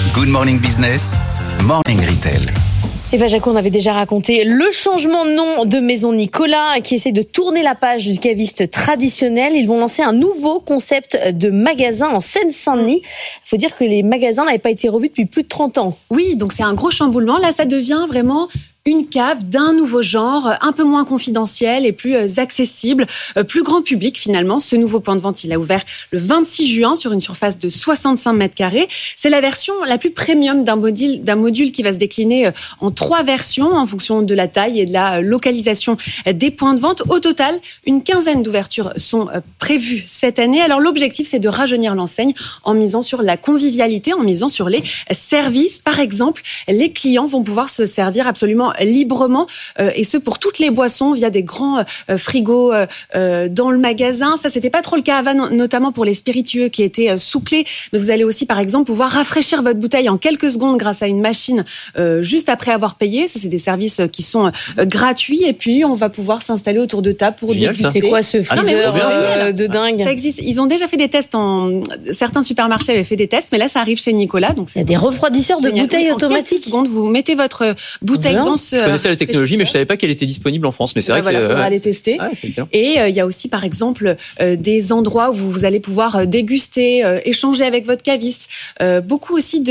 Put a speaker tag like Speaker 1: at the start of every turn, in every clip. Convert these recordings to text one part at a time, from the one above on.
Speaker 1: Good Morning Business, Morning Retail.
Speaker 2: Eva Jaco, on avait déjà raconté le changement de nom de Maison Nicolas qui essaie de tourner la page du caviste traditionnel. Ils vont lancer un nouveau concept de magasin en Seine-Saint-Denis. Il faut dire que les magasins n'avaient pas été revus depuis plus de 30 ans.
Speaker 3: Oui, donc c'est un gros chamboulement. Là, ça devient vraiment une cave d'un nouveau genre, un peu moins confidentiel et plus accessible, plus grand public finalement. Ce nouveau point de vente, il a ouvert le 26 juin sur une surface de 65 mètres carrés. C'est la version la plus premium d'un module qui va se décliner en 3 versions en fonction de la taille et de la localisation des points de vente. Au total, une quinzaine d'ouvertures sont prévues cette année. Alors l'objectif, c'est de rajeunir l'enseigne en misant sur la convivialité, en misant sur les services. Par exemple, les clients vont pouvoir se servir absolument librement, et ce pour toutes les boissons via des grands frigos dans le magasin. Ça, c'était pas trop le cas avant, notamment pour les spiritueux qui étaient sous clé. Mais vous allez aussi, par exemple, pouvoir rafraîchir votre bouteille en quelques secondes grâce à une machine juste après avoir payé. Ça, c'est des services qui sont gratuits. Et puis, on va pouvoir s'installer autour de table pour déguster.
Speaker 2: C'est quoi ce freezer de dingue?
Speaker 3: Ça existe. Ils ont déjà fait des tests. Certains supermarchés avaient fait des tests, mais là, ça arrive chez Nicolas. Donc,
Speaker 2: il y a des refroidisseurs de bouteilles automatiques.
Speaker 3: En quelques secondes, vous mettez votre bouteille dans ce...
Speaker 4: Je connaissais la technologie, mais je savais pas qu'elle était disponible en France. Mais c'est vrai
Speaker 3: qu'il faudra aller tester. Et il y a aussi, par exemple, des endroits où vous allez pouvoir déguster, échanger avec votre caviste. Beaucoup aussi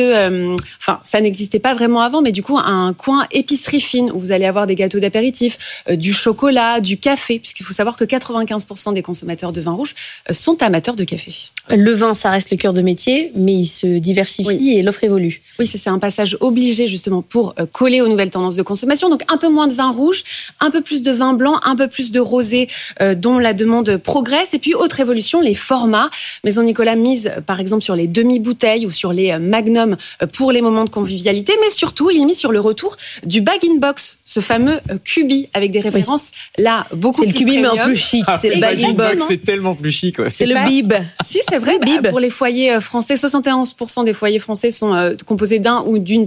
Speaker 3: ça n'existait pas vraiment avant, mais du coup, un coin épicerie fine où vous allez avoir des gâteaux d'apéritif, du chocolat, du café, puisqu'il faut savoir que 95% des consommateurs de vin rouge sont amateurs de café.
Speaker 2: Le vin, ça reste le cœur de métier, mais il se diversifie et l'offre évolue.
Speaker 3: Oui, c'est un passage obligé justement pour coller aux nouvelles tendances de consommation. Donc un peu moins de vin rouge, un peu plus de vin blanc, un peu plus de rosé dont la demande progresse. Et puis autre évolution, les formats. Maison Nicolas mise par exemple sur les demi-bouteilles ou sur les magnums pour les moments de convivialité, mais surtout il mise sur le retour du bag-in-box, ce fameux cubi avec des références là beaucoup plus premium.
Speaker 2: C'est le cubi mais en plus chic, c'est le bag-in-box.
Speaker 4: C'est tellement plus chic. Ouais.
Speaker 2: C'est le bib.
Speaker 3: Si, c'est vrai. Pour les foyers français, 71% des foyers français sont composés d'une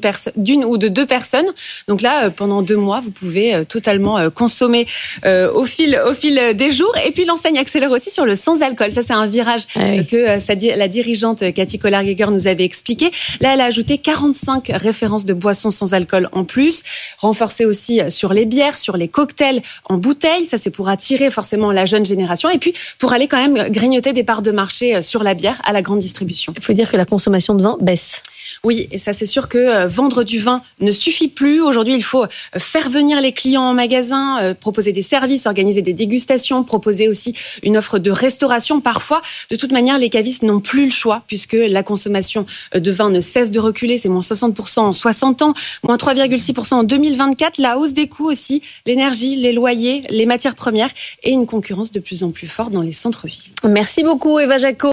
Speaker 3: ou de 2 personnes. Donc là, pendant 2 mois, vous pouvez totalement consommer au fil des jours. Et puis l'enseigne accélère aussi sur le sans-alcool. Ça, c'est un virage que la dirigeante Cathy Collard-Geiger nous avait expliqué. Là, elle a ajouté 45 références de boissons sans alcool en plus. Renforcé aussi sur les bières, sur les cocktails en bouteille. Ça, c'est pour attirer forcément la jeune génération. Et puis, pour aller quand même grignoter des parts de marché sur la bière à la grande distribution.
Speaker 2: Il faut dire que la consommation de vin baisse.
Speaker 3: Oui, et ça c'est sûr que vendre du vin ne suffit plus. Aujourd'hui, il faut faire venir les clients en magasin, proposer des services, organiser des dégustations, proposer aussi une offre de restauration. Parfois, de toute manière, les cavistes n'ont plus le choix puisque la consommation de vin ne cesse de reculer. C'est moins 60% en 60 ans, moins 3,6% en 2024. La hausse des coûts aussi, l'énergie, les loyers, les matières premières et une concurrence de plus en plus forte dans les centres-villes.
Speaker 2: Merci beaucoup Eva Jaco.